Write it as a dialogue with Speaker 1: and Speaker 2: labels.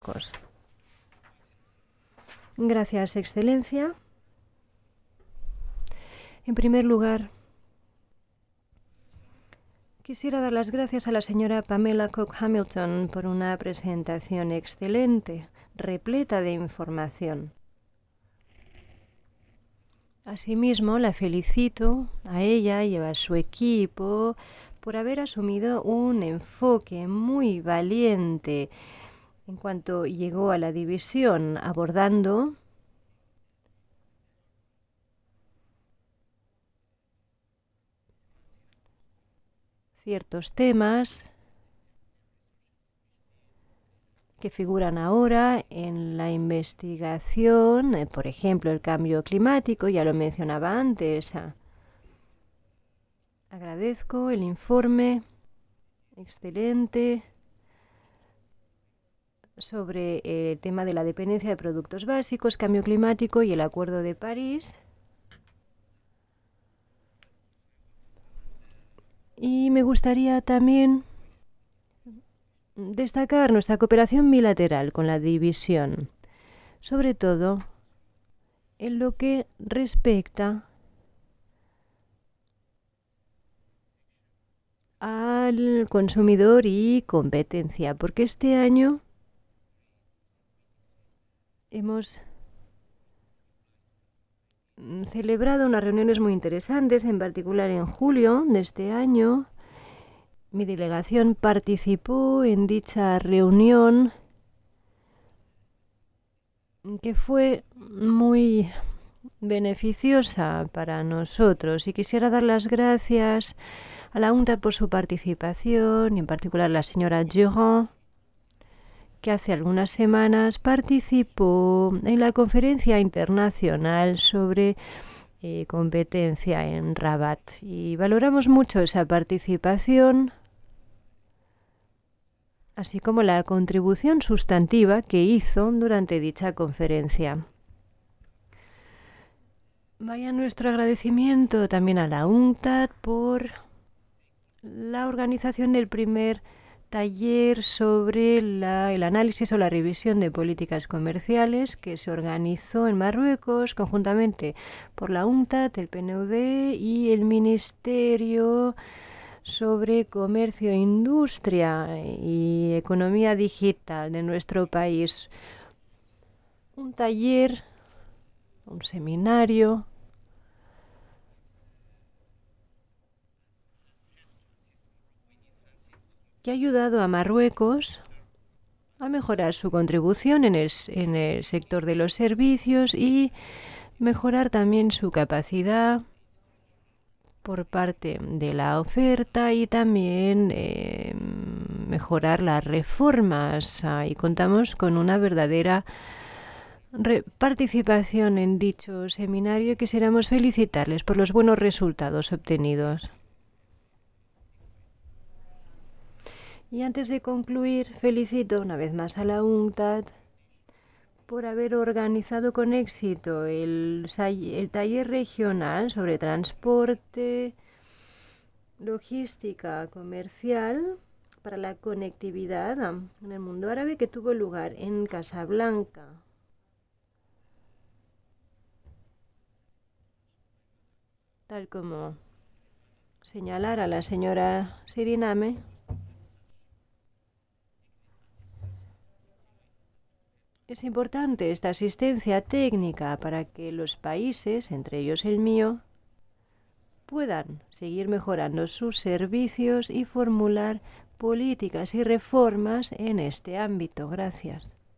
Speaker 1: Gracias, Excelencia. En primer lugar, quisiera dar las gracias a la señora Pamela Cook-Hamilton por una presentación excelente, repleta de información. Asimismo, la felicito a ella y a su equipo por haber asumido un enfoque muy valiente en cuanto llegó a la división, abordando ciertos temas que figuran ahora en la investigación, por ejemplo, el cambio climático, ya lo mencionaba antes. Agradezco el informe excelente sobre el tema de la dependencia de productos básicos, cambio climático y el Acuerdo de París. Y me gustaría también destacar nuestra cooperación bilateral con la división, sobre todo en lo que respecta al consumidor y competencia, porque este año hemos celebrado unas reuniones muy interesantes, en particular en julio de este año. Mi delegación participó en dicha reunión que fue muy beneficiosa para nosotros y quisiera dar las gracias a la UNTAD por su participación y en particular a la señora Durand, que hace algunas semanas participó en la conferencia internacional sobre competencia en Rabat y valoramos mucho esa participación, así como la contribución sustantiva que hizo durante dicha conferencia. Vaya nuestro agradecimiento también a la UNCTAD por la organización del primer taller sobre el análisis o la revisión de políticas comerciales que se organizó en Marruecos conjuntamente por la UNCTAD, el PNUD y el Ministerio sobre Comercio e Industria y Economía Digital de nuestro país. Un taller, un seminario que ha ayudado a Marruecos a mejorar su contribución en el sector de los servicios y mejorar también su capacidad por parte de la oferta y también mejorar las reformas. Y contamos con una verdadera participación en dicho seminario y quisiéramos felicitarles por los buenos resultados obtenidos. Y antes de concluir, felicito una vez más a la UNCTAD por haber organizado con éxito el taller regional sobre transporte, logística comercial para la conectividad en el mundo árabe que tuvo lugar en Casablanca. Tal como señalara la señora Siriname, es importante esta asistencia técnica para que los países, entre ellos el mío, puedan seguir mejorando sus servicios y formular políticas y reformas en este ámbito. Gracias.